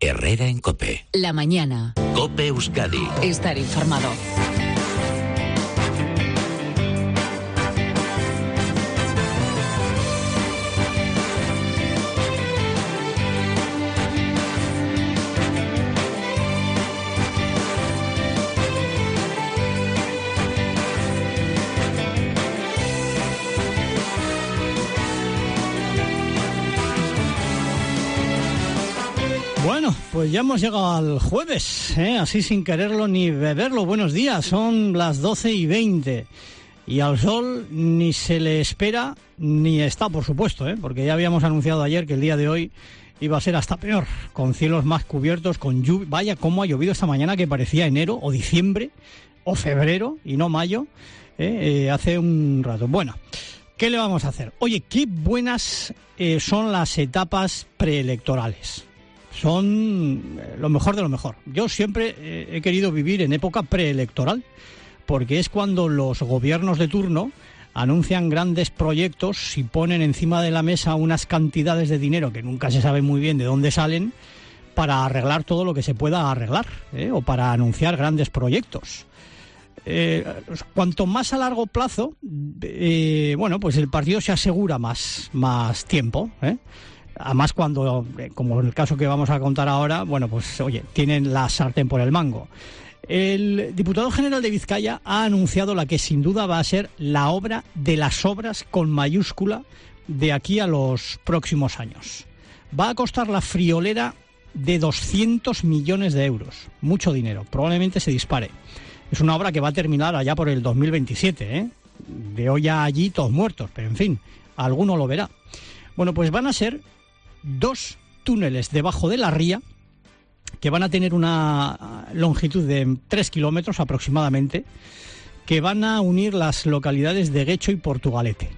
Herrera en COPE. La mañana. COPE Euskadi. Estar informado. Bueno, pues ya hemos llegado al jueves, así sin quererlo ni beberlo. Buenos días, son las 12:20 y al sol ni se le espera ni está, por supuesto, porque ya habíamos anunciado ayer que el día de hoy iba a ser hasta peor, con cielos más cubiertos, con lluvia. Vaya cómo ha llovido esta mañana, que parecía enero o diciembre o febrero y no mayo, hace un rato. Bueno, ¿qué le vamos a hacer? Oye, qué buenas son las etapas preelectorales. Son lo mejor de lo mejor. Yo siempre he querido vivir en época preelectoral, porque es cuando los gobiernos de turno anuncian grandes proyectos y ponen encima de la mesa unas cantidades de dinero que nunca se sabe muy bien de dónde salen, para arreglar todo lo que se pueda arreglar, o para anunciar grandes proyectos. Cuanto más a largo plazo, bueno, pues el partido se asegura más tiempo, Además, cuando, como en el caso que vamos a contar ahora, bueno, pues oye, tienen la sartén por el mango. El diputado general de Vizcaya ha anunciado la que sin duda va a ser la obra de las obras con mayúscula de aquí a los próximos años. Va a costar la friolera de 200 millones de euros. Mucho dinero, probablemente se dispare. Es una obra que va a terminar allá por el 2027, De hoy a allí todos muertos, pero en fin, alguno lo verá. Bueno, pues van a ser 2 túneles debajo de la ría que van a tener una longitud de 3 kilómetros aproximadamente, que van a unir las localidades de Guecho y Portugalete.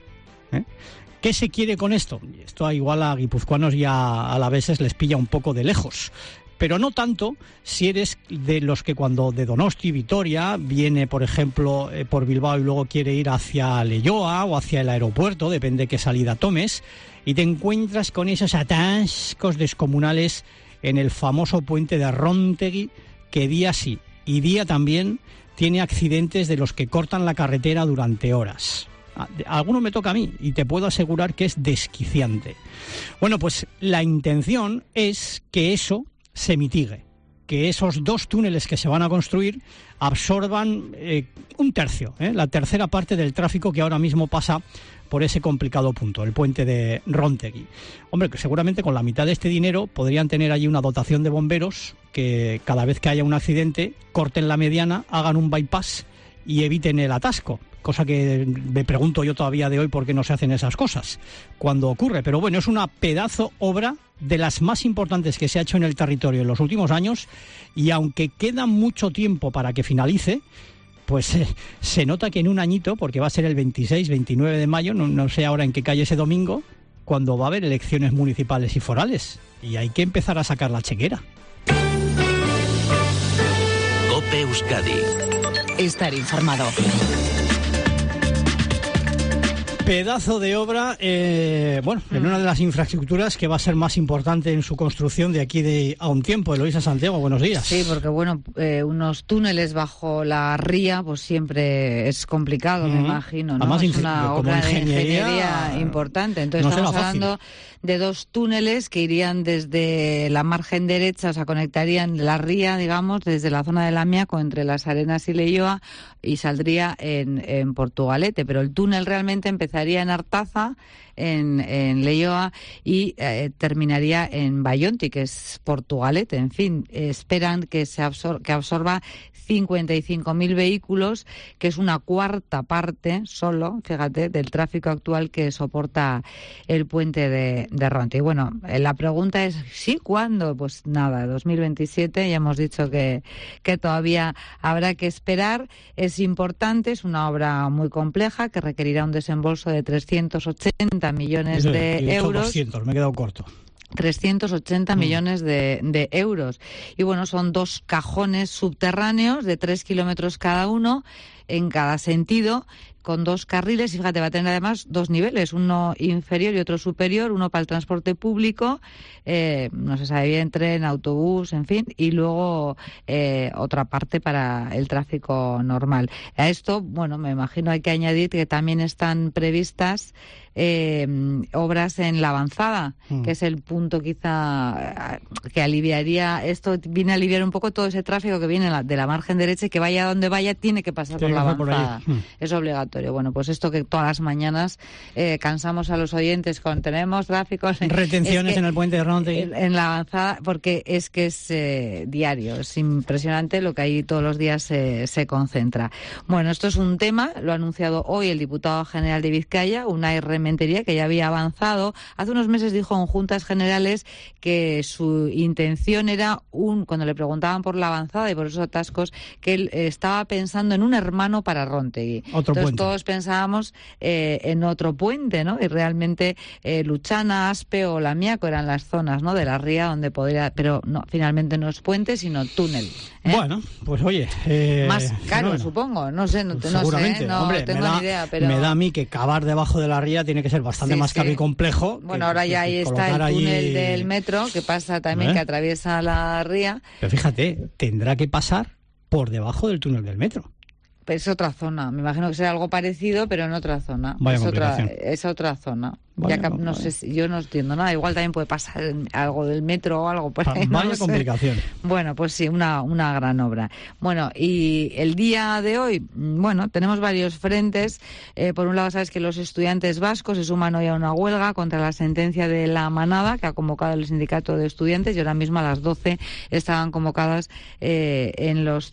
¿Qué se quiere con esto? Esto igual a guipuzcoanos y a alaveses les pilla un poco de lejos, pero no tanto si eres de los que cuando de Donosti, Vitoria, viene por ejemplo por Bilbao y luego quiere ir hacia Leioa o hacia el aeropuerto, depende qué salida tomes, y te encuentras con esos atascos descomunales en el famoso puente de Róntegui, que día sí y día también tiene accidentes de los que cortan la carretera durante horas. Alguno me toca a mí y te puedo asegurar que es desquiciante. Bueno, pues la intención es que eso se mitigue, que esos 2 túneles que se van a construir absorban un tercio, la tercera parte del tráfico que ahora mismo pasa por ese complicado punto, el puente de Róntegui. Hombre, que seguramente con la mitad de este dinero podrían tener allí una dotación de bomberos que cada vez que haya un accidente corten la mediana, hagan un bypass y eviten el atasco. Cosa que me pregunto yo todavía de hoy por qué no se hacen esas cosas cuando ocurre. Pero bueno, es una pedazo obra de las más importantes que se ha hecho en el territorio en los últimos años, y aunque queda mucho tiempo para que finalice, pues se nota que en un añito, porque va a ser el 26-29 de mayo, no sé ahora en qué calle ese domingo, cuando va a haber elecciones municipales y forales, y hay que empezar a sacar la chequera. COPE Euskadi. Estar informado. Pedazo de obra, en una de las infraestructuras que va a ser más importante en su construcción de aquí a un tiempo. Eloísa Santiago, buenos días. Sí, porque unos túneles bajo la ría, pues siempre es complicado, me imagino, ¿no? Además, es una obra de ingeniería importante. Entonces no estamos hablando de 2 túneles que irían desde la margen derecha, o sea, conectarían la ría, digamos, desde la zona de Lamiaco, entre Las Arenas y Leioa, y saldría en Portugalete. Pero el túnel realmente empezaría en Artaza, en Leioa, y terminaría en Bayonti, que es Portugalete. En fin, esperan que absorba 55.000 vehículos, que es una cuarta parte solo, fíjate, del tráfico actual que soporta el puente de Róntegui. Y bueno, la pregunta es, ¿sí? ¿Cuándo? Pues nada, 2027, ya hemos dicho que todavía habrá que esperar. Es importante, es una obra muy compleja que requerirá un desembolso de 380 millones de euros. 200, me he quedado corto. 380 millones de euros. Y bueno, son 2 cajones subterráneos de 3 kilómetros cada uno, en cada sentido, con 2 carriles y fíjate, va a tener además 2 niveles, uno inferior y otro superior, uno para el transporte público, no se sabe bien, tren, autobús, en fin, y luego otra parte para el tráfico normal. A esto, bueno, me imagino hay que añadir que también están previstas obras en la avanzada, que es el punto quizá que aliviaría, esto viene a aliviar un poco todo ese tráfico que viene de la margen derecha y que vaya donde vaya tiene que pasar por la avanzada. Es obligatorio. Bueno, pues esto que todas las mañanas cansamos a los oyentes con tenemos tráficos. Retenciones en el puente de Ronte. En la avanzada, porque es que es diario, es impresionante lo que ahí todos los días se concentra. Bueno, esto es un tema, lo ha anunciado hoy el diputado general de Vizcaya, Unai Rementería, que ya había avanzado. Hace unos meses dijo en Juntas Generales que su intención era cuando le preguntaban por la avanzada y por esos atascos, que él estaba pensando en un hermano para Róntegui. Entonces todos pensábamos en otro puente, ¿no? Y realmente Luchana, Aspe o Lamiaco eran las zonas, ¿no?, de la ría donde podría, pero no, finalmente no es puente sino túnel. Bueno, pues oye, más caro, supongo, no sé, no seguramente, sé, no hombre, tengo ni idea, pero me da a mí que cavar debajo de la ría tiene que ser bastante más caro y complejo. Bueno, ahora ya ahí está el túnel del metro que pasa también, que atraviesa la ría. Pero fíjate, tendrá que pasar por debajo del túnel del metro. Es otra zona, me imagino que será algo parecido, pero en otra zona. Es otra zona. No sé, yo no entiendo nada. Igual también puede pasar algo del metro o algo por ahí. Vaya complicación. Bueno, pues sí, una gran obra. Bueno, y el día de hoy, bueno, tenemos varios frentes. Por un lado, sabes que los estudiantes vascos se suman hoy a una huelga contra la sentencia de la manada que ha convocado el sindicato de estudiantes, y ahora mismo a las 12 estaban convocadas en las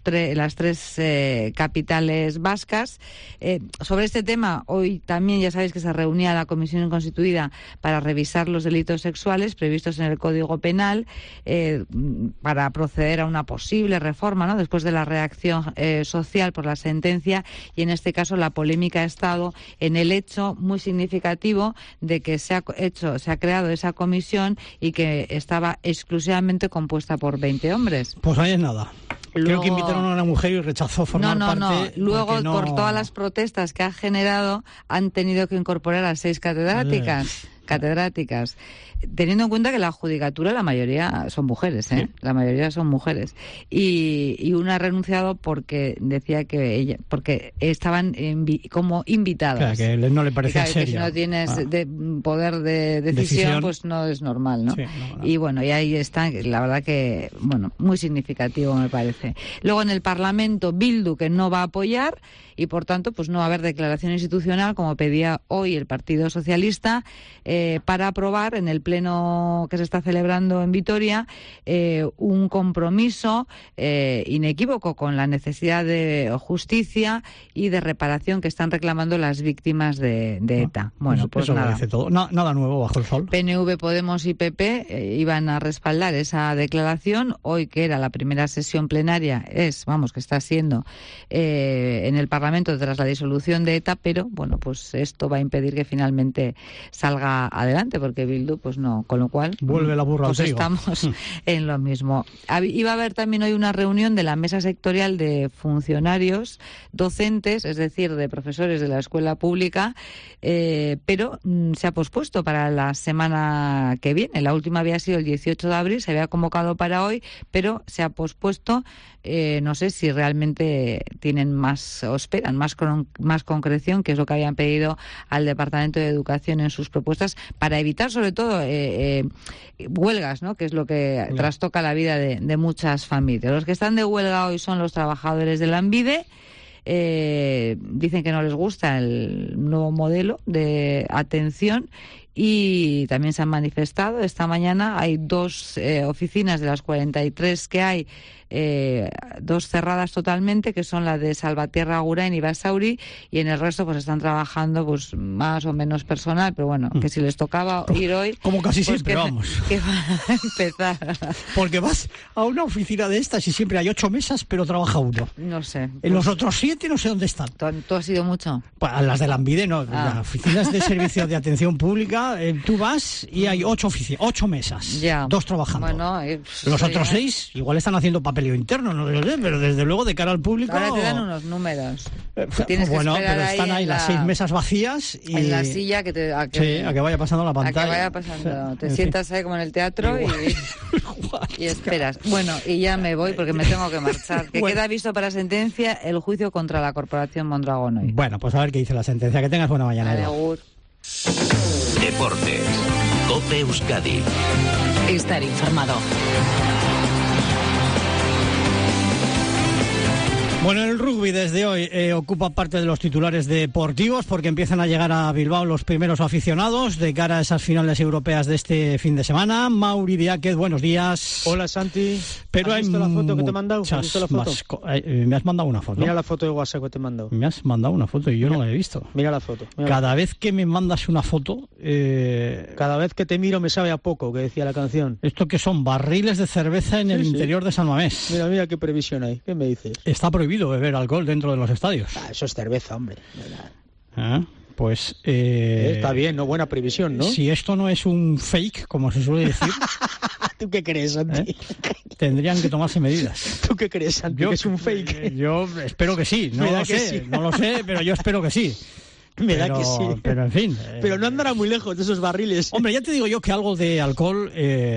3 capitales vascas. Sobre este tema, hoy también ya sabéis que se reunía la Comisión Constituida para revisar los delitos sexuales previstos en el Código Penal, para proceder a una posible reforma, ¿no?, después de la reacción social por la sentencia, y en este caso la polémica ha estado en el hecho muy significativo de que se ha creado esa comisión y que estaba exclusivamente compuesta por 20 hombres. Pues ahí es nada. Creo que invitaron a una mujer y rechazó formar parte. No. Luego, por todas las protestas que ha generado, han tenido que incorporar a 6 catedráticas, teniendo en cuenta que la judicatura la mayoría son mujeres, Sí. La mayoría son mujeres, y una ha renunciado porque decía que porque estaban como invitadas. Claro, que no le parecía serio. Que si no tienes poder de decisión, pues no es normal, ¿no? Sí, no. Y bueno, y ahí está, la verdad que, bueno, muy significativo me parece. Luego en el Parlamento, Bildu, que no va a apoyar, y por tanto pues no va a haber declaración institucional como pedía hoy el Partido Socialista, para aprobar en el pleno que se está celebrando en Vitoria un compromiso inequívoco con la necesidad de justicia y de reparación que están reclamando las víctimas de ETA. Bueno, pues eso nada. Lo dice todo. Nada nuevo bajo el sol. PNV, Podemos y PP iban a respaldar esa declaración. Hoy, que era la primera sesión plenaria, que está siendo en el Parlamento tras la disolución de ETA, pero bueno, pues esto va a impedir que finalmente salga adelante, porque Bildu pues no, con lo cual vuelve la burra al trigo. Estamos en lo mismo. Iba a haber también hoy una reunión de la mesa sectorial de funcionarios docentes, es decir, de profesores de la escuela pública, pero se ha pospuesto para la semana que viene. La última había sido el 18 de abril, se había convocado para hoy, pero se ha pospuesto. No sé si realmente tienen más o esperan más concreción, que es lo que habían pedido al Departamento de Educación en sus propuestas, para evitar sobre todo huelgas, ¿no?, que es lo que trastoca la vida de muchas familias. Los que están de huelga hoy son los trabajadores de Lanbide. Dicen que no les gusta el nuevo modelo de atención y también se han manifestado. Esta mañana hay 2 oficinas de las 43 que hay, 2 cerradas totalmente, que son la de Salvatierra, Agurain y Basauri, y en el resto pues están trabajando pues más o menos personal, pero bueno, que si les tocaba ir hoy, como casi pues siempre, vamos, que van a empezar. Porque vas a una oficina de estas y siempre hay 8 mesas, pero trabaja uno. No sé. En los otros 7 no sé dónde están. ¿Tú has ido mucho? Pues a las de Lanbide no, las oficinas de servicios de atención pública, tú vas y hay 8 mesas, ya. 2 trabajando. Bueno, los otros 6 igual están haciendo papel papeleo interno, no lo sé, pero desde luego de cara al público... Ahora te dan unos números. Tienes bueno, que pero están ahí las 6 mesas vacías y... En la silla a que vaya pasando la pantalla. A que vaya pasando. Te sientas ahí como en el teatro y esperas. Bueno, y ya me voy porque me tengo que marchar. Que queda visto para sentencia el juicio contra la Corporación Mondragón hoy. Bueno, pues a ver qué dice la sentencia. Que tengas buena mañana. Agur. Deportes. COPE Euskadi. Estar informado. Bueno, el rugby desde hoy ocupa parte de los titulares deportivos porque empiezan a llegar a Bilbao los primeros aficionados de cara a esas finales europeas de este fin de semana. Mauri Diáquez, buenos días. Hola, Santi. Pero ¿Has visto la foto que te he mandado? ¿Has visto la foto? Me has mandado una foto. Mira la foto de WhatsApp que te he mandado. Me has mandado una foto y yo no la he visto. Mira la foto. Cada vez que me mandas una foto... Cada vez que te miro me sabe a poco, que decía la canción. ¿Esto que son? Barriles de cerveza en el interior de San Mamés. Mira qué previsión hay. ¿Qué me dices? Está prohibido beber alcohol dentro de los estadios. Eso es cerveza, hombre. Pues... está bien, ¿no? Buena previsión, ¿no? Si esto no es un fake, como se suele decir... ¿Tú qué crees, Santi? Tendrían que tomarse medidas. ¿Tú qué crees, Santi? ¿Que es un fake? Yo espero que sí. No lo sé, pero yo espero que sí. Me da que sí. Pero en fin. Pero no andará muy lejos de esos barriles. Hombre, ya te digo yo que algo de alcohol...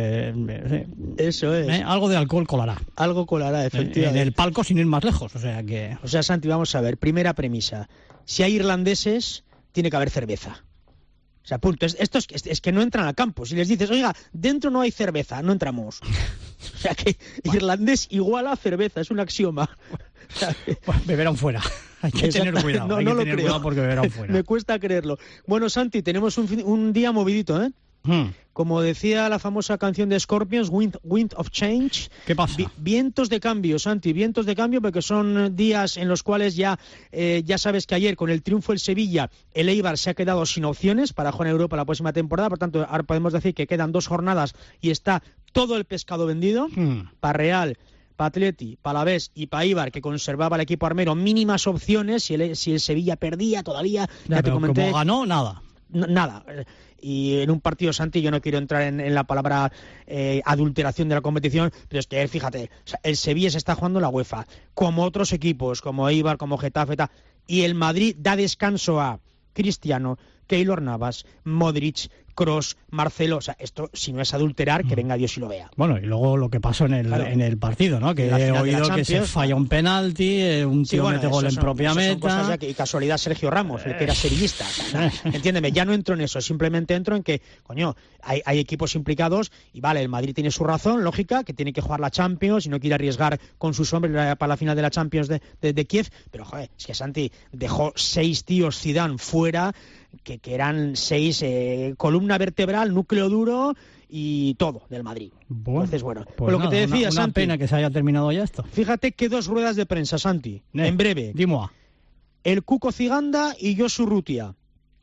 Eso es. Algo de alcohol colará. Algo colará, efectivamente. En el palco sin ir más lejos, O sea, Santi, vamos a ver. Primera premisa. Si hay irlandeses, tiene que haber cerveza. O sea, punto. Estos es que no entran al campo. Si les dices, oiga, dentro no hay cerveza, no entramos. O sea que irlandés igual a cerveza, es un axioma. O sea, beberán fuera. Hay que tener cuidado. No, hay no que lo tener creo. Cuidado porque beberán fuera. Me cuesta creerlo. Bueno, Santi, tenemos un día movidito, ¿eh? Como decía la famosa canción de Scorpions, Wind of Change. ¿Qué pasa? Vientos de cambio, Santi, vientos de cambio, porque son días en los cuales ya sabes que ayer, con el triunfo del Sevilla, el Eibar se ha quedado sin opciones para jugar en Europa la próxima temporada. Por tanto, ahora podemos decir que quedan 2 jornadas y está todo el pescado vendido. Para Real, para Atleti, para Alavés y para Eibar, que conservaba el equipo armero mínimas opciones. Si el Sevilla perdía todavía, ya te comenté. Como ganó, nada. Nada. Y en un partido, Santi, yo no quiero entrar en la palabra adulteración de la competición, pero es que, fíjate, o sea, el Sevilla se está jugando la UEFA, como otros equipos, como Eibar, como Getafe, y el Madrid da descanso a Cristiano, Keylor Navas, Modric, Kroos, Marcelo. O sea, esto, si no es adulterar, que venga Dios y lo vea. Bueno, y luego lo que pasó en el partido, ¿no? Que he oído que se falla un penalti, un tío mete gol en propia meta. Y casualidad Sergio Ramos, el que era sevillista. O sea, entiéndeme, ya no entro en eso, simplemente entro en que, coño, hay equipos implicados y vale, el Madrid tiene su razón, lógica, que tiene que jugar la Champions y no quiere arriesgar con sus hombres para la final de la Champions de Kiev, pero joder, es que Santi dejó 6 tíos Zidane fuera, que eran 6 columna vertebral, núcleo duro y todo del Madrid. Bueno, entonces, bueno, pues lo que te decía, una Santi, pena que se haya terminado ya esto. Fíjate que 2 ruedas de prensa, Santi, en breve. Dimo. El Cuco Ciganda y Josu Rutia,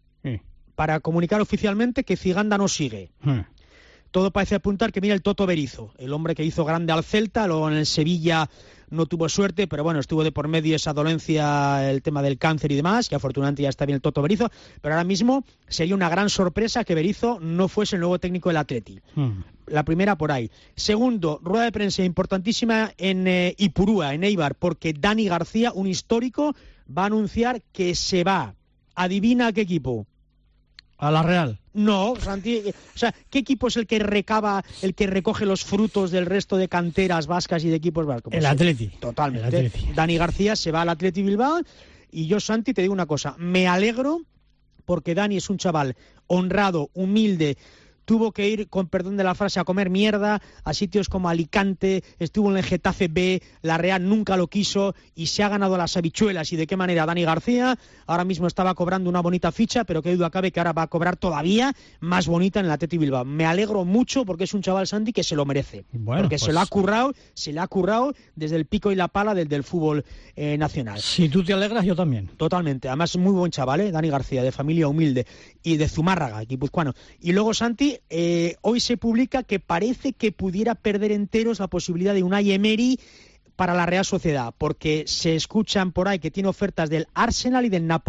para comunicar oficialmente que Ciganda no sigue. Todo parece apuntar que mira el Toto Berizzo, el hombre que hizo grande al Celta, luego en el Sevilla no tuvo suerte, pero bueno, estuvo de por medio esa dolencia, el tema del cáncer y demás, que afortunadamente ya está bien el Toto Berizzo, pero ahora mismo sería una gran sorpresa que Berizzo no fuese el nuevo técnico del Atleti. La primera por ahí. Segundo, rueda de prensa importantísima en Ipurúa, en Eibar, porque Dani García, un histórico, va a anunciar que se va. ¿Adivina a qué equipo? ¿A la Real? No, Santi, o sea, ¿qué equipo es el que recoge los frutos del resto de canteras vascas y de equipos vascos? El Atleti. Totalmente. El Atleti. Dani García se va al Atleti Bilbao y yo, Santi, te digo una cosa, me alegro porque Dani es un chaval honrado, humilde. Tuvo que ir, con perdón de la frase, a comer mierda a sitios como Alicante, estuvo en el Getafe B, la Real nunca lo quiso y se ha ganado las habichuelas. ¿Y de qué manera? Dani García ahora mismo estaba cobrando una bonita ficha, pero que duda cabe que ahora va a cobrar todavía más bonita en el Atleti Bilbao. Me alegro mucho porque es un chaval, Santi, que se lo merece. Bueno, porque pues se le ha currado desde el pico y la pala del fútbol nacional. Si tú te alegras, yo también. Totalmente. Además, es muy buen chaval, Dani García, de familia humilde y de Zumárraga, guipuzcoano. Y luego, Santi, hoy se publica que parece que pudiera perder enteros la posibilidad de Unai Emery para la Real Sociedad, porque se escuchan por ahí que tiene ofertas del Arsenal y del Napoli.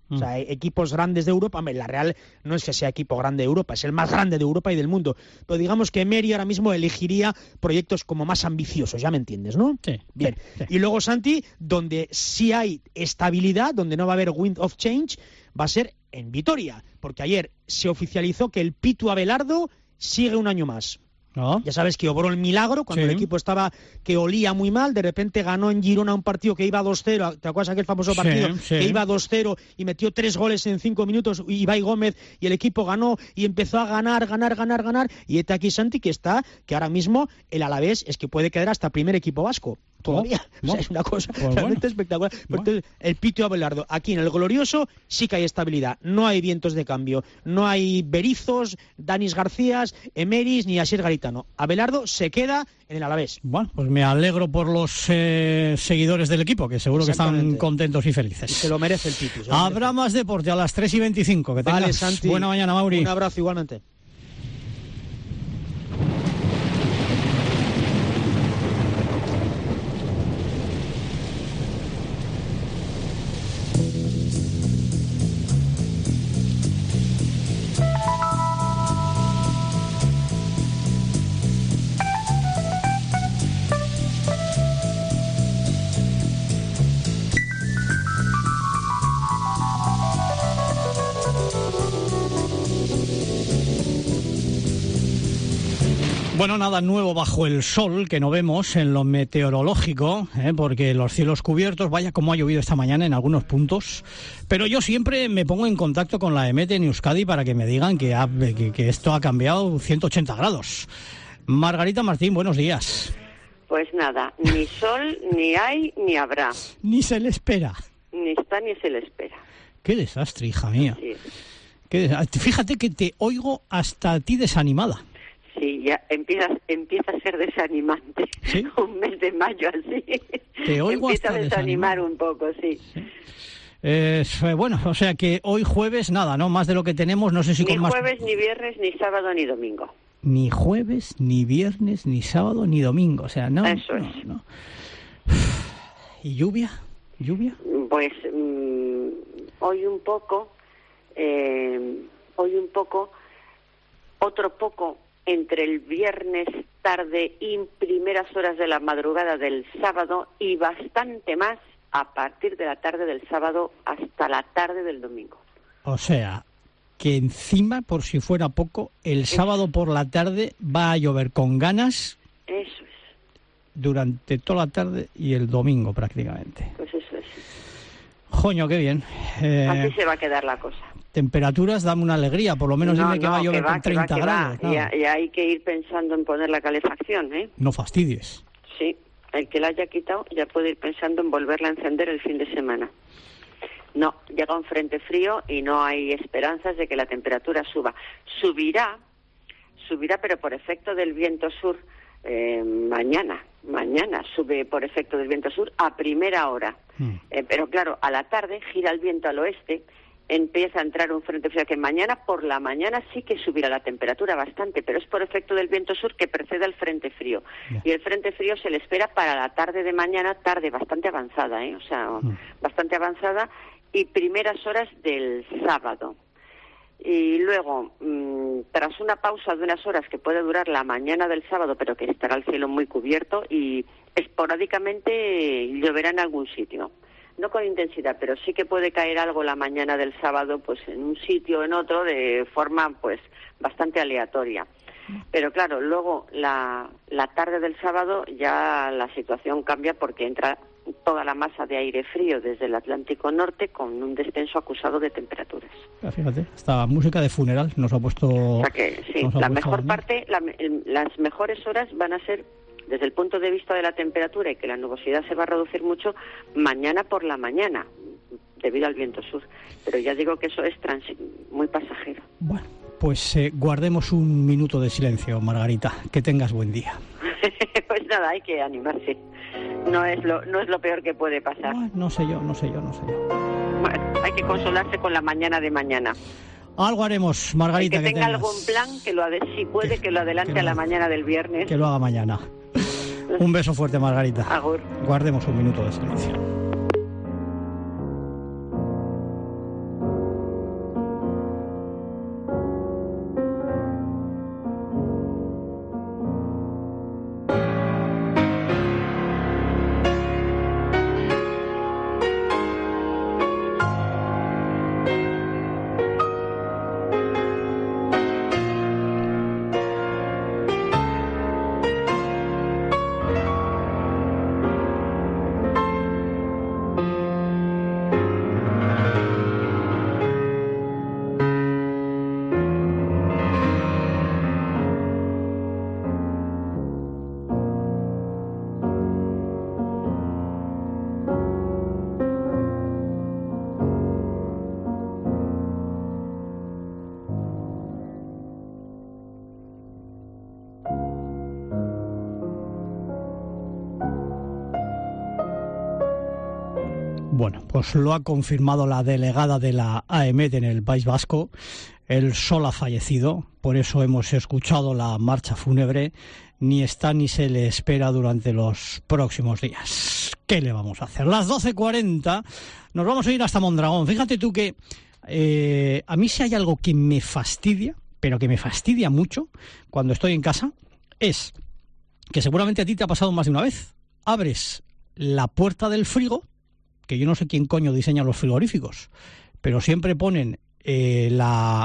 O sea, equipos grandes de Europa, la Real no es que sea equipo grande de Europa, es el más grande de Europa y del mundo. Pero digamos que Emery ahora mismo elegiría proyectos como más ambiciosos, ya me entiendes, ¿no? Sí. Bien. Sí. Y luego, Santi, donde sí hay estabilidad, donde no va a haber wind of change, va a ser en Vitoria. Porque ayer se oficializó que el Pitu Abelardo sigue un año más. ¿No? Ya sabes que obró el milagro cuando el equipo estaba que olía muy mal, de repente ganó en Girona un partido que iba 2-0, ¿te acuerdas aquel famoso partido? Que iba 2-0 y metió 3 goles en 5 minutos, Ibai Gómez, y el equipo ganó y empezó a ganar, y está aquí Santi que ahora mismo el Alavés es que puede quedar hasta primer equipo vasco. Todavía. O sea, es una cosa realmente espectacular. Entonces, el Pitu Abelardo, aquí en el Glorioso, sí que hay estabilidad. No hay vientos de cambio. No hay Berizos, Danis Garcías, Emeris ni Asier Garitano. Abelardo se queda en el Alavés. Bueno, pues me alegro por los seguidores del equipo, que seguro que están contentos y felices. Y se lo merece el Pitu. Habrá más deporte a las 3:25. Que tengas vale, Santi. Buena mañana, Mauri. Un abrazo igualmente. Bueno, nada nuevo bajo el sol que no vemos en lo meteorológico, porque los cielos cubiertos, vaya como ha llovido esta mañana en algunos puntos, pero yo siempre me pongo en contacto con la EMET en Euskadi para que me digan que esto ha cambiado 180 grados. Margarita Martín, buenos días. Pues nada, ni sol, ni hay, ni habrá. Ni se le espera. Ni está, ni se le espera. Qué desastre, hija mía. Sí. Fíjate que te oigo hasta a ti desanimada. Sí, ya empieza a ser desanimante. ¿Sí? Un mes de mayo así. Te oigo empieza hasta a desanimar un poco, sí. Bueno, o sea que hoy jueves nada, ¿no? Más de lo que tenemos, no sé si con más... Ni jueves, ni viernes, ni sábado, ni domingo. Ni jueves, ni viernes, ni sábado, ni domingo, o sea, no. Eso es. No. ¿Y lluvia? Pues hoy un poco, otro poco entre el viernes tarde y primeras horas de la madrugada del sábado y bastante más a partir de la tarde del sábado hasta la tarde del domingo. O sea, que encima, por si fuera poco, el sábado por la tarde va a llover con ganas. Eso es. Durante toda la tarde y el domingo prácticamente. Pues eso es. Joño, qué bien. Así se va a quedar la cosa. Temperaturas, dame una alegría, por lo menos dime que va a llover con 30 grados. Y hay que ir pensando en poner la calefacción, ¿eh? No fastidies. Sí, el que la haya quitado ya puede ir pensando en volverla a encender el fin de semana. No, llega un frente frío y no hay esperanzas de que la temperatura suba. Subirá, pero por efecto del viento sur, mañana sube por efecto del viento sur a primera hora. Pero claro, a la tarde gira el viento al oeste, empieza a entrar un frente frío que mañana por la mañana sí que subirá la temperatura bastante, pero es por efecto del viento sur que precede al frente frío. Y el frente frío se le espera para la tarde de mañana, tarde bastante avanzada, o sea, bastante avanzada, y primeras horas del sábado. Y luego, tras una pausa de unas horas que puede durar la mañana del sábado, pero que estará el cielo muy cubierto y esporádicamente lloverá en algún sitio. No con intensidad, pero sí que puede caer algo la mañana del sábado, pues en un sitio o en otro, de forma pues bastante aleatoria. Pero claro, luego la tarde del sábado ya la situación cambia porque entra toda la masa de aire frío desde el Atlántico Norte con un descenso acusado de temperaturas. Fíjate, esta música de funeral nos ha puesto... O sea que sí, la mejor parte, las mejores horas van a ser, desde el punto de vista de la temperatura y que la nubosidad se va a reducir mucho, mañana por la mañana, debido al viento sur. Pero ya digo que eso es muy pasajero. Bueno, pues guardemos un minuto de silencio, Margarita. Que tengas buen día. Pues nada, hay que animarse. No es lo peor que puede pasar. No sé yo. Bueno, hay que consolarse con la mañana de mañana. Algo haremos, Margarita. El que tenga algún plan, si puede, que lo adelante a la mañana del viernes. Que lo haga mañana. Un beso fuerte, Margarita. Agur. Guardemos un minuto de silencio. Bueno, pues lo ha confirmado la delegada de la AEMET en el País Vasco. El sol ha fallecido, por eso hemos escuchado la marcha fúnebre. Ni está ni se le espera durante los próximos días. ¿Qué le vamos a hacer? Las 12:40, nos vamos a ir hasta Mondragón. Fíjate tú que a mí si hay algo que me fastidia, pero que me fastidia mucho cuando estoy en casa, es que seguramente a ti te ha pasado más de una vez. Abres la puerta del frigo, que yo no sé quién coño diseña los frigoríficos, pero siempre ponen el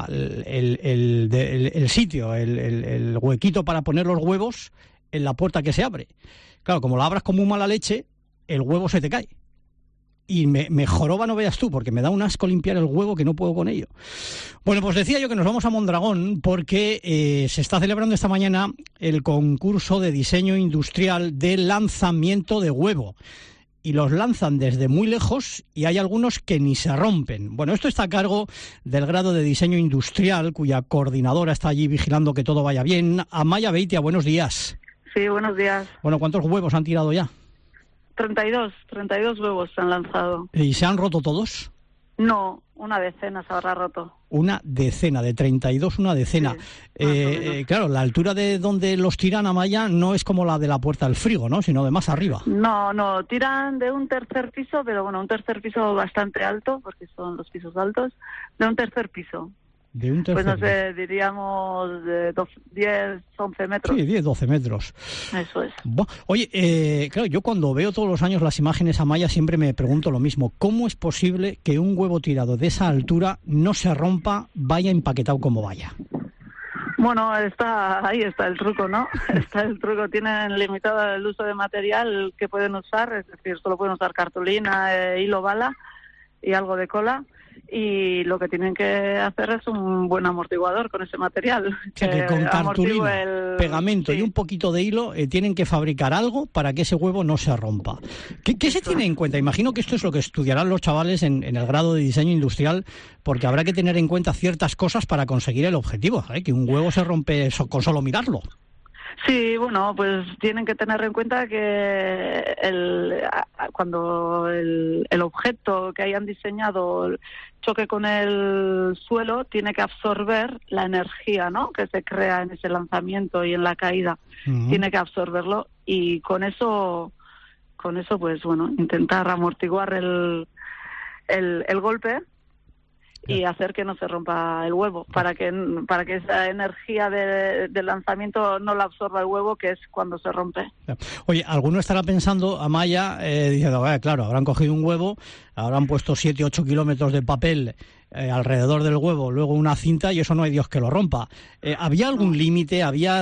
sitio, el huequito para poner los huevos en la puerta que se abre. Claro, como la abras con muy mala leche, el huevo se te cae. Y me joroba, no veas tú, porque me da un asco limpiar el huevo que no puedo con ello. Bueno, pues decía yo que nos vamos a Mondragón porque se está celebrando esta mañana el concurso de diseño industrial de lanzamiento de huevo. Y los lanzan desde muy lejos y hay algunos que ni se rompen. Bueno, esto está a cargo del grado de diseño industrial, cuya coordinadora está allí vigilando que todo vaya bien. Amaya Beitia, buenos días. Sí, buenos días. Bueno, ¿cuántos huevos han tirado ya? 32 huevos se han lanzado. ¿Y se han roto todos? No, una decena se habrá roto. Una decena, de 32 una decena. Sí, claro, la altura de donde los tiran, Amaya, no es como la de la puerta del frigo, ¿no? Sino de más arriba. No, tiran de un tercer piso, pero bueno, un tercer piso bastante alto, porque son los pisos altos, de un tercer piso. De un tercer pues no sé, diríamos de 10, 11 metros. Sí, 10, 12 metros. Eso es. Oye, claro, yo cuando veo todos los años las imágenes, Amaya, siempre me pregunto lo mismo. ¿Cómo es posible que un huevo tirado de esa altura no se rompa, vaya empaquetado como vaya? Bueno, ahí está el truco, ¿no? Está el truco. Tienen limitado el uso de material que pueden usar, es decir, solo pueden usar cartulina, hilo, bala y algo de cola. Y lo que tienen que hacer es un buen amortiguador con ese material. Que con cartulina, pegamento y un poquito de hilo tienen que fabricar algo para que ese huevo no se rompa. ¿Qué se tiene en cuenta? Imagino que esto es lo que estudiarán los chavales en el grado de diseño industrial, porque habrá que tener en cuenta ciertas cosas para conseguir el objetivo, que un huevo se rompe con solo mirarlo. Sí, bueno, pues tienen que tener en cuenta que cuando el objeto que hayan diseñado choque con el suelo, tiene que absorber la energía, ¿no?, que se crea en ese lanzamiento y en la caída. Uh-huh. Tiene que absorberlo y con eso pues bueno, intentar amortiguar el golpe y hacer que no se rompa el huevo, para que esa energía del lanzamiento no la absorba el huevo, que es cuando se rompe. Oye, alguno estará pensando, Amaya, diciendo, claro, habrán cogido un huevo, habrán puesto 7-8 kilómetros de papel alrededor del huevo, luego una cinta, y eso no hay Dios que lo rompa. ¿Había algún límite, había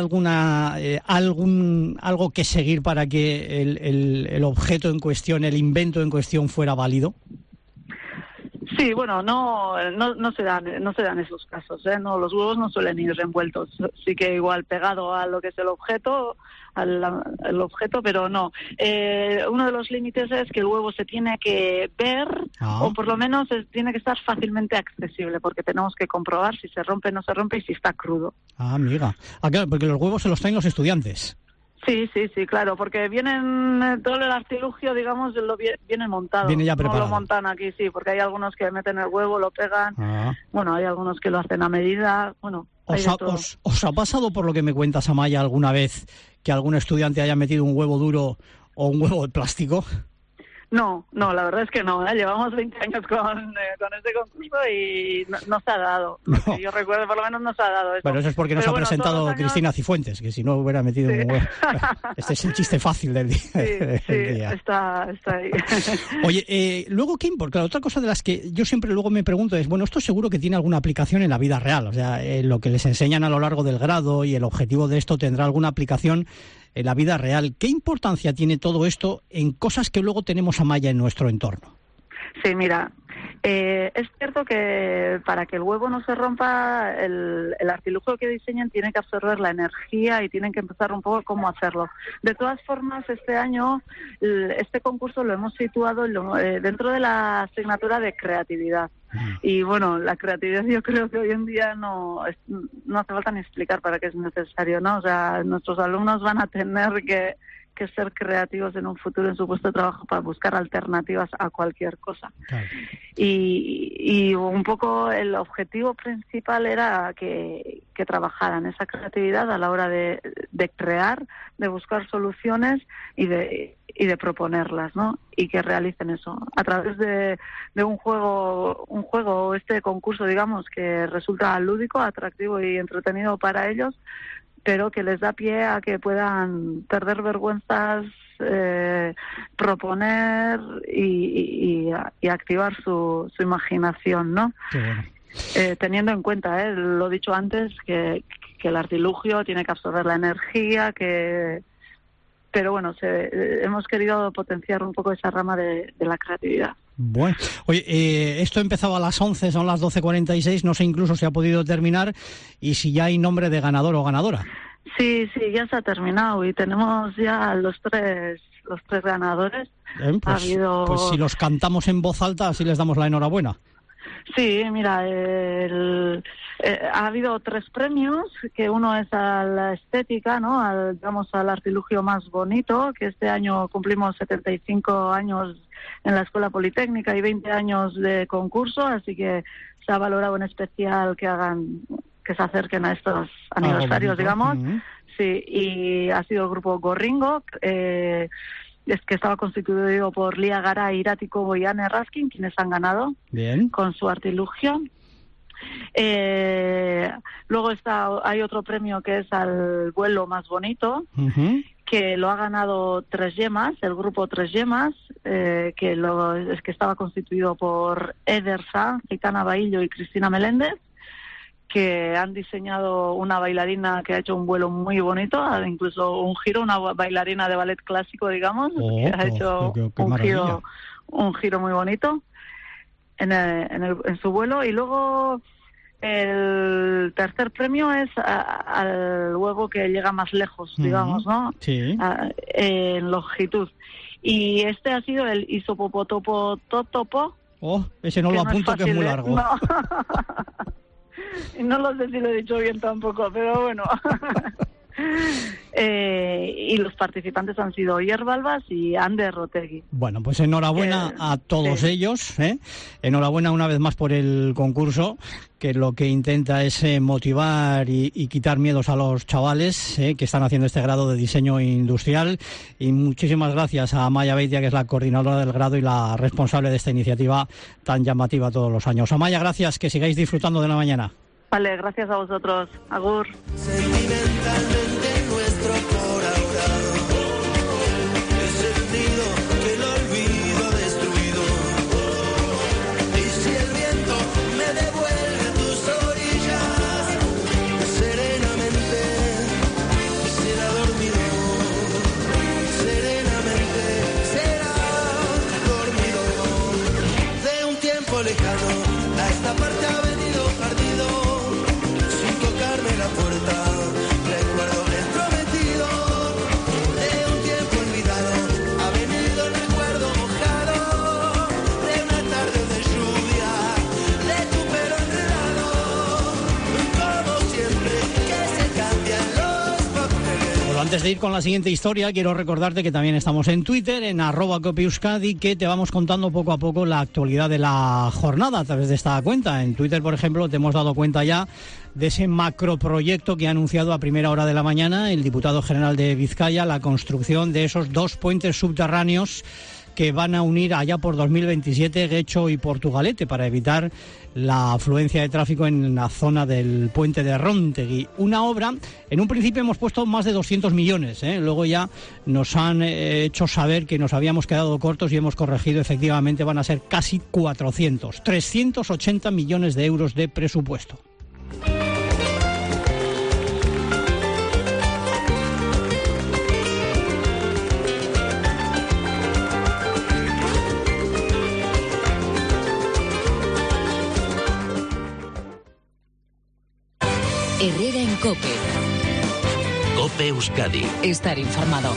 algo que seguir para que el objeto en cuestión, el invento en cuestión fuera válido? Sí, bueno, no se dan esos casos, ¿eh? No, los huevos no suelen ir envueltos, sí que igual pegado a lo que es el objeto, al objeto, pero no. Uno de los límites es que el huevo se tiene que ver, o por lo menos tiene que estar fácilmente accesible, porque tenemos que comprobar si se rompe, no se rompe y si está crudo. Amiga. Claro, porque los huevos se los traen los estudiantes. Sí, claro, porque vienen todo el artilugio, digamos, viene montado. Viene ya preparado. No lo montan aquí, sí, porque hay algunos que meten el huevo, lo pegan. Bueno, hay algunos que lo hacen a medida. Bueno, ¿Os ha pasado, por lo que me cuentas, Amaya, alguna vez que algún estudiante haya metido un huevo duro o un huevo de plástico? No, la verdad es que no, ¿eh? Llevamos 20 años con este concurso y no se ha dado. No. Que yo recuerdo, por lo menos no se ha dado eso. Pero eso es porque nos ha presentado Cristina Cifuentes, que si no hubiera metido un huevo. Este es el chiste fácil del día. Sí, está ahí. Oye, luego, ¿qué importa? Claro, otra cosa de las que yo siempre luego me pregunto es, bueno, esto seguro que tiene alguna aplicación en la vida real. O sea, lo que les enseñan a lo largo del grado y el objetivo de esto tendrá alguna aplicación en la vida real. ¿Qué importancia tiene todo esto en cosas que luego tenemos, Amaya, en nuestro entorno? Sí, mira, es cierto que para que el huevo no se rompa, el artilugio que diseñan tiene que absorber la energía y tienen que empezar un poco cómo hacerlo. De todas formas, este año este concurso lo hemos situado dentro de la asignatura de creatividad. Y bueno, la creatividad yo creo que hoy en día no hace falta ni explicar para qué es necesario, ¿no? O sea, nuestros alumnos van a tener que que ser creativos en un futuro en su puesto de trabajo para buscar alternativas a cualquier cosa. Claro. Y un poco el objetivo principal era que trabajaran esa creatividad a la hora de crear, de buscar soluciones y de proponerlas, ¿no? Y que realicen eso a través de un juego, este concurso, digamos, que resulta lúdico, atractivo y entretenido para ellos, pero que les da pie a que puedan perder vergüenzas, proponer y activar su imaginación, ¿no? Qué bueno. Teniendo en cuenta, lo dicho antes, que el artilugio tiene que absorber la energía, pero bueno, hemos querido potenciar un poco esa rama de la creatividad. Bueno, oye, esto empezaba a las 11, son las 12:46, no sé incluso si ha podido terminar y si ya hay nombre de ganador o ganadora. Sí, ya se ha terminado y tenemos ya los tres ganadores. Pues si los cantamos en voz alta, así les damos la enhorabuena. Sí, mira, ha habido 3 premios, que uno es a la estética, ¿no? Al artilugio más bonito, que este año cumplimos 75 años en la Escuela Politécnica y 20 años de concurso, así que se ha valorado en especial que se acerquen a estos aniversarios, digamos. Uh-huh. Sí, y ha sido el grupo Gorringo, es que estaba constituido por Lía Garay, Irati Cobo y Anne Raskin, quienes han ganado. Bien. Con su artilugio. Luego hay otro premio que es al vuelo más bonito, uh-huh, que lo ha ganado Tres Yemas, el grupo Tres Yemas, que estaba constituido por Eder Sanz, Gitana Baillo y Cristina Meléndez, que han diseñado una bailarina que ha hecho un vuelo muy bonito, incluso un giro, una bailarina de ballet clásico, digamos, que ha hecho un giro muy bonito en su vuelo. Y luego el tercer premio es al huevo que llega más lejos, digamos, ¿no? Sí. En longitud. Y este ha sido el Isopopotopotopo. Oh, ese no lo apunto, que es muy largo. No. Y no lo sé si lo he dicho bien tampoco, pero bueno. Y los participantes han sido Oyer Balbas y Ander Rotegui. Bueno, pues enhorabuena a todos ellos, Enhorabuena una vez más por el concurso, que lo que intenta es motivar y quitar miedos a los chavales que están haciendo este grado de diseño industrial. Y muchísimas gracias a Amaya Beitia, que es la coordinadora del grado y la responsable de esta iniciativa tan llamativa todos los años. Amaya, gracias, que sigáis disfrutando de la mañana. Vale, gracias a vosotros. Agur. Sentimentalmente nuestro por ahora, el sentido que el olvido ha destruido. Y si el viento me devuelve tus orillas, serenamente será dormido, serenamente será dormido. De un tiempo lejano a esta parte ha venido perdido, sin tocarme la puerta. Recuerdo el prometido de un tiempo olvidado. Ha venido el recuerdo mojado de una tarde de lluvia, de tu pelo enredado, como siempre que se cambian los papeles. Bueno, antes de ir con la siguiente historia, quiero recordarte que también estamos en Twitter, en @COPEUSKADI, que te vamos contando poco a poco la actualidad de la jornada a través de esta cuenta. En Twitter, por ejemplo, te hemos dado cuenta ya de ese macroproyecto que ha anunciado a primera hora de la mañana el diputado general de Vizcaya, la construcción de esos 2 puentes subterráneos que van a unir allá por 2027 Guecho y Portugalete para evitar la afluencia de tráfico en la zona del puente de Róntegui. Una obra, en un principio hemos puesto más de 200 millones, luego ya nos han hecho saber que nos habíamos quedado cortos y hemos corregido, efectivamente van a ser casi 400, 380 millones de euros de presupuesto. Herrera en COPE. COPE Euskadi. Estar informado.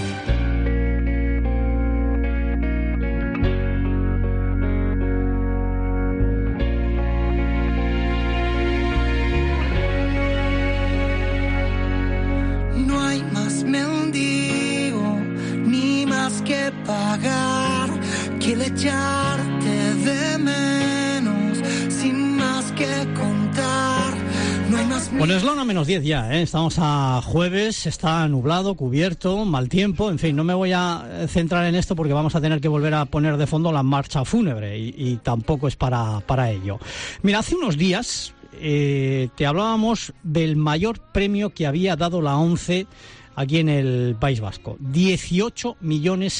No hay más mendigo ni más que pagar, quiere echarte de menos, sin más que contar. No hay más. Bueno, es la 1:10 ya, ¿eh? Estamos a jueves, está nublado, cubierto, mal tiempo, en fin, no me voy a centrar en esto porque vamos a tener que volver a poner de fondo la marcha fúnebre y tampoco es para ello. Mira, hace unos días te hablábamos del mayor premio que había dado la ONCE aquí en el País Vasco, 18,5 millones.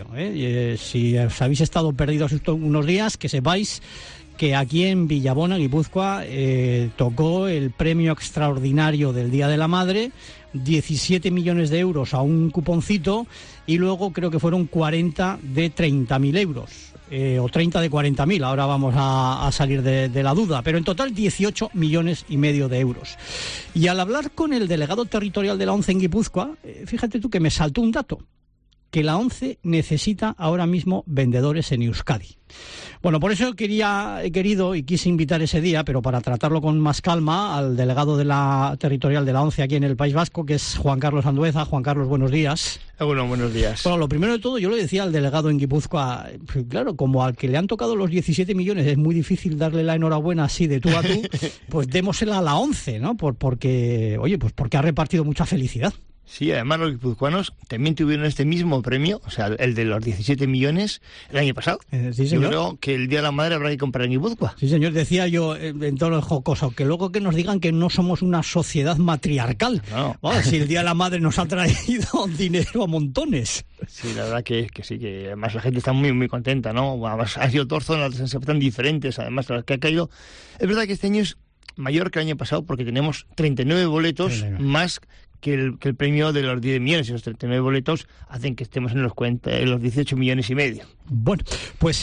Si os habéis estado perdidos unos días, que sepáis que aquí en Villabona, Guipúzcoa, tocó el premio extraordinario del Día de la Madre, 17 millones de euros a un cuponcito, y luego creo que fueron 40 de 30.000 euros, o 30 de 40.000, ahora vamos a salir de la duda, pero en total 18,5 millones de euros. Y al hablar con el delegado territorial de la ONCE en Guipúzcoa, fíjate tú que me saltó un dato, que la ONCE necesita ahora mismo vendedores en Euskadi. Bueno, por eso he querido y quise invitar ese día, pero para tratarlo con más calma, al delegado de la territorial de la ONCE aquí en el País Vasco, que es Juan Carlos Andueza. Juan Carlos, buenos días. Bueno, buenos días. Bueno, lo primero de todo, yo le decía al delegado en Guipúzcoa, claro, como al que le han tocado los 17 millones es muy difícil darle la enhorabuena así de tú a tú, pues démosela a la ONCE, ¿no? Porque ha repartido mucha felicidad. Sí, además los guipuzcoanos también tuvieron este mismo premio, o sea, el de los 17 millones, el año pasado. Sí, señor. Yo creo que el Día de la Madre habrá que comprar en Guipúzcoa. Sí, señor, decía yo en todo el jocoso, que luego que nos digan que no somos una sociedad matriarcal. No. Bueno, si el Día de la Madre nos ha traído dinero a montones. Sí, la verdad que sí, que además la gente está muy, muy contenta, ¿no? Además ha sido todas zonas tan diferentes, además las que ha caído. Es verdad que este año es mayor que el año pasado porque tenemos 39 boletos más que el premio de los 10 millones. Esos 39 boletos hacen que estemos en los 18,5 millones. Bueno, pues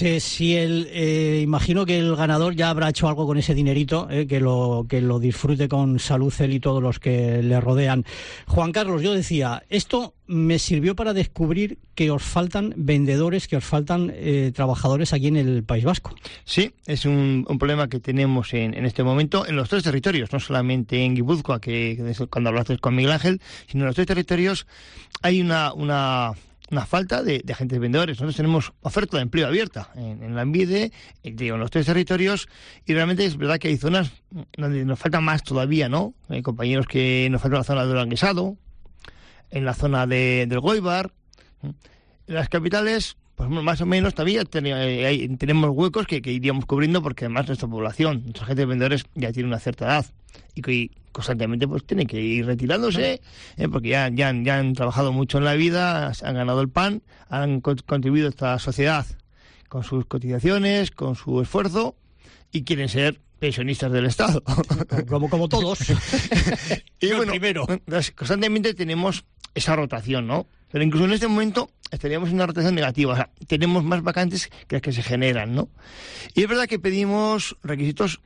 imagino que el ganador ya habrá hecho algo con ese dinerito, que lo disfrute con salud él y todos los que le rodean. Juan Carlos, yo decía, esto me sirvió para descubrir que os faltan vendedores, que os faltan trabajadores aquí en el País Vasco. Sí, es un problema que tenemos en este momento en los 3 territorios, no solamente en Guipúzcoa, que cuando hablaste con Miguel Ángel, sino en los 3 territorios hay una falta de agentes vendedores. Nosotros tenemos oferta de empleo abierta en Lanbide, en los 3 territorios, y realmente es verdad que hay zonas donde nos falta más todavía, ¿no? Hay compañeros que nos falta en la zona del Anguesado, en la zona del Goibar. En las capitales, pues más o menos todavía tenemos huecos que iríamos cubriendo, porque además nuestra población, nuestra gente de vendedores ya tiene una cierta edad y que constantemente pues tienen que ir retirándose, porque ya han trabajado mucho en la vida, han ganado el pan, han contribuido a esta sociedad con sus cotizaciones, con su esfuerzo, y quieren ser pensionistas del Estado. Como todos. Y bueno, primero, constantemente tenemos esa rotación, ¿no? Pero incluso en este momento estaríamos en una rotación negativa, o sea, tenemos más vacantes que las que se generan, ¿no? Y es verdad que pedimos requisitos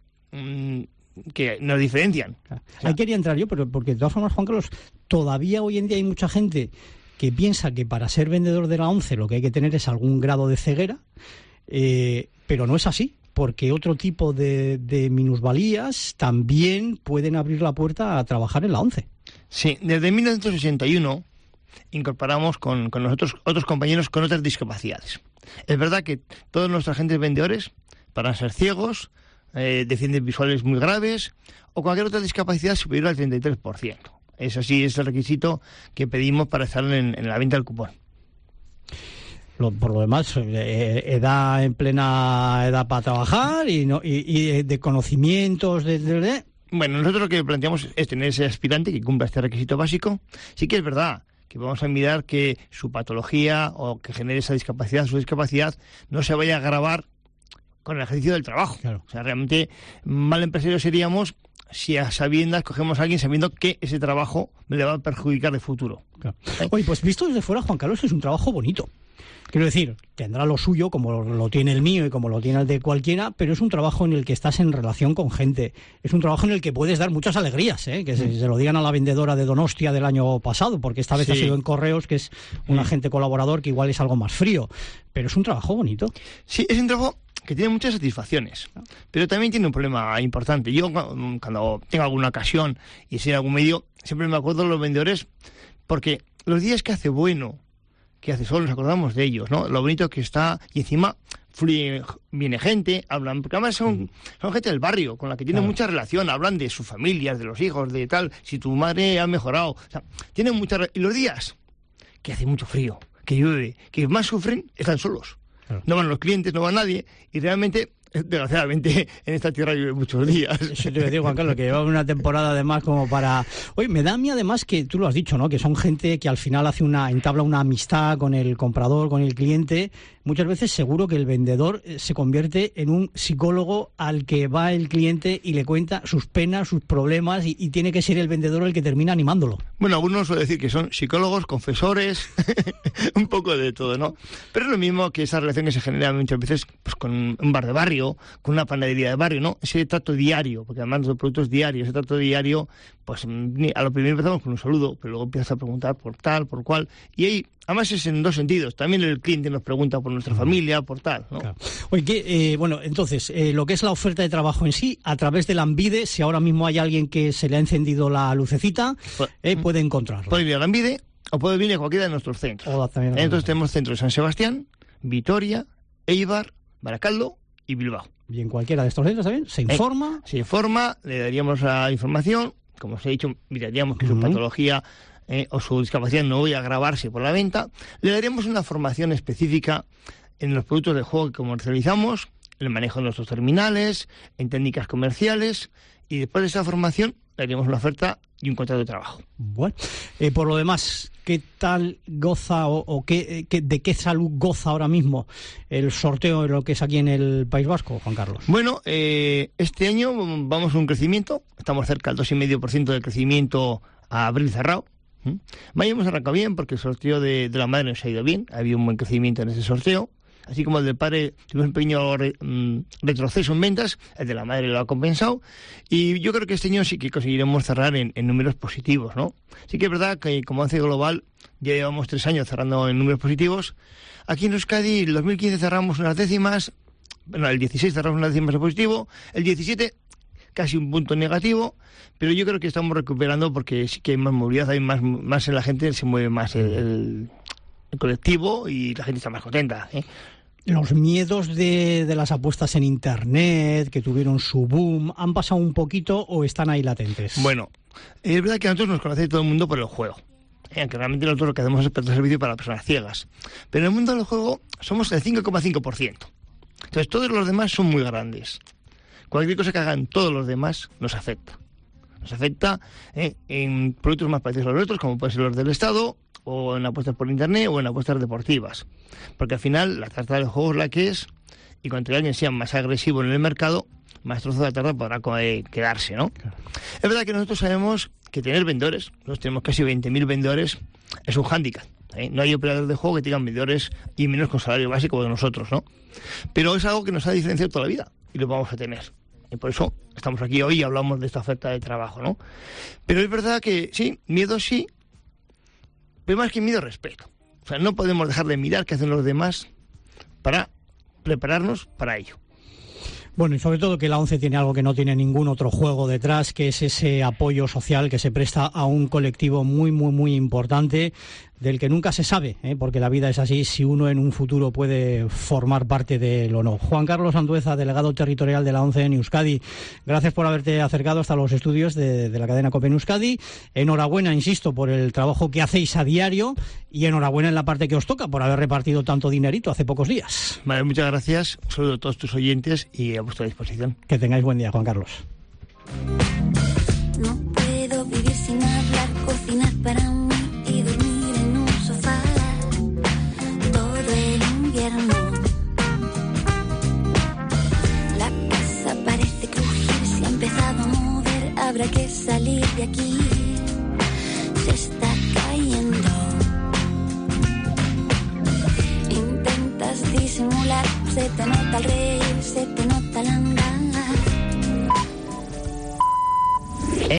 que nos diferencian. Ahí quería entrar yo, pero porque de todas formas, Juan Carlos, todavía hoy en día hay mucha gente que piensa que para ser vendedor de la ONCE lo que hay que tener es algún grado de ceguera, pero no es así, porque otro tipo de minusvalías también pueden abrir la puerta a trabajar en la ONCE. Sí, desde 1961 incorporamos con nosotros otros compañeros con otras discapacidades. Es verdad que todos nuestros agentes vendedores, para ser ciegos, deficientes visuales muy graves o cualquier otra discapacidad superior al 33%. Eso sí es el requisito que pedimos para estar en la venta del cupón. Por lo demás, edad en plena edad para trabajar y de conocimientos Bueno, nosotros lo que planteamos es tener ese aspirante que cumpla este requisito básico. Sí que es verdad que vamos a mirar que su patología o que genere esa discapacidad, su discapacidad, no se vaya a agravar con el ejercicio del trabajo. Claro. O sea, realmente mal empresario seríamos si a sabiendas cogemos a alguien sabiendo que ese trabajo me le va a perjudicar de futuro. Claro. Oye, pues visto desde fuera, Juan Carlos, es un trabajo bonito. Quiero decir, tendrá lo suyo, como lo tiene el mío y como lo tiene el de cualquiera, pero es un trabajo en el que estás en relación con gente. Es un trabajo en el que puedes dar muchas alegrías, que se lo digan a la vendedora de Donostia del año pasado, porque esta vez ha sido en Correos, que es un agente colaborador que igual es algo más frío. Pero es un trabajo bonito. Sí, es un trabajo que tiene muchas satisfacciones, pero también tiene un problema importante. Yo, cuando tengo alguna ocasión y si en algún medio, siempre me acuerdo de los vendedores, porque los días que hace bueno, ¿qué hace? Solo nos acordamos de ellos, ¿no? Lo bonito que está, y encima viene gente, hablan, porque además son gente del barrio, con la que tienen mucha relación, hablan de sus familias, de los hijos, de tal, si tu madre ha mejorado, o sea, tienen mucha... Y los días, que hace mucho frío, que llueve, que más sufren, están solos. Claro. No van los clientes, no va nadie, y realmente... Desgraciadamente en esta tierra llueve muchos días. Eso te voy a decir, Juan Carlos, que lleva una temporada además como para... Oye, me da a mí además que, tú lo has dicho, ¿no? Que son gente que al final entabla una amistad con el comprador, con el cliente. Muchas veces seguro que el vendedor se convierte en un psicólogo al que va el cliente y le cuenta sus penas, sus problemas, y tiene que ser el vendedor el que termina animándolo. Bueno, algunos suelen decir que son psicólogos, confesores, un poco de todo, ¿no? Pero es lo mismo que esa relación que se genera muchas veces pues, con un bar de barrio, con una panadería de barrio, ¿no? Ese trato diario, porque además los productos diarios, ese trato diario, pues a lo primero empezamos con un saludo, pero luego empiezas a preguntar por tal, por cual, y ahí, además es en dos sentidos, también el cliente nos pregunta por nuestra familia, por tal, ¿no? Claro. Oye, bueno, entonces, lo que es la oferta de trabajo en sí, a través de Lambide, si ahora mismo hay alguien que se le ha encendido la lucecita, puede encontrarlo. Puede ir a Lambide o puede venir a cualquiera de nuestros centros. Entonces tenemos centros de San Sebastián, Vitoria, Eibar, Baracaldo y Bilbao. Y en cualquiera de estos centros también se informa. Se informa, le daríamos la información, como os he dicho, miraríamos que su patología o su discapacidad no vaya a agravarse por la venta, le daríamos una formación específica en los productos de juego que comercializamos, el manejo de nuestros terminales, en técnicas comerciales, y después de esa formación le haríamos una oferta y un contrato de trabajo. Bueno, por lo demás, ¿qué tal goza o de qué salud goza ahora mismo el sorteo de lo que es aquí en el País Vasco, Juan Carlos? Bueno, este año vamos a un crecimiento, estamos cerca del 2,5% de crecimiento a abril cerrado. Mayo hemos arrancado bien porque el sorteo de la madre nos ha ido bien, ha habido un buen crecimiento en ese sorteo, así como el del padre tuvimos un pequeño retroceso en ventas, el de la madre lo ha compensado, y yo creo que este año sí que conseguiremos cerrar en números positivos, ¿no? Sí que es verdad que como ANCE Global ya llevamos 3 años cerrando en números positivos. Aquí en Euskadi el 2015 cerramos unas décimas, bueno, el 16 cerramos unas décimas de positivo, el 17 casi un punto negativo, pero yo creo que estamos recuperando porque sí que hay más movilidad, hay más en la gente, se mueve más el colectivo y la gente está más contenta, ¿eh? Los miedos de las apuestas en Internet, que tuvieron su boom, ¿han pasado un poquito o están ahí latentes? Bueno, es verdad que a nosotros nos conoce todo el mundo por el juego, aunque realmente nosotros lo que hacemos es prestar servicio para personas ciegas. Pero en el mundo del juego somos el 5,5%. Entonces todos los demás son muy grandes. Cualquier cosa que hagan todos los demás nos afecta. Nos afecta en productos más parecidos a los nuestros, como pueden ser los del Estado, o en apuestas por Internet, o en apuestas deportivas. Porque al final la tarta del juego es la que es, y cuanto alguien sea más agresivo en el mercado, más trozo de la tarta podrá quedarse, ¿no? Claro. Es verdad que nosotros sabemos que tener vendedores, nosotros tenemos casi 20.000 vendedores, es un hándicap. No hay operadores de juego que tengan vendedores y menos con salario básico de nosotros, ¿no? Pero es algo que nos ha diferenciado toda la vida, y lo vamos a tener. Y por eso estamos aquí hoy y hablamos de esta oferta de trabajo, ¿no? Pero es verdad que sí, miedo sí, pero más que miedo, respeto. O sea, no podemos dejar de mirar qué hacen los demás para prepararnos para ello. Bueno, y sobre todo que la ONCE tiene algo que no tiene ningún otro juego detrás, que es ese apoyo social que se presta a un colectivo muy, muy, muy importante, del que nunca se sabe, porque la vida es así, si uno en un futuro puede formar parte de él o no. Juan Carlos Andueza, delegado territorial de la ONCE en Euskadi, gracias por haberte acercado hasta los estudios de la cadena COPE en Euskadi. Enhorabuena, insisto, por el trabajo que hacéis a diario, y enhorabuena en la parte que os toca por haber repartido tanto dinerito hace pocos días. Vale, muchas gracias, un saludo a todos tus oyentes y a vuestra disposición. Que tengáis buen día, Juan Carlos. No puedo vivir sin hablar, cocinar para mí y dormir en un sofá todo el invierno. La casa parece crujir, se ha empezado a mover, habrá que salir de aquí, se está cayendo. Intentas disimular, se te nota al reír, se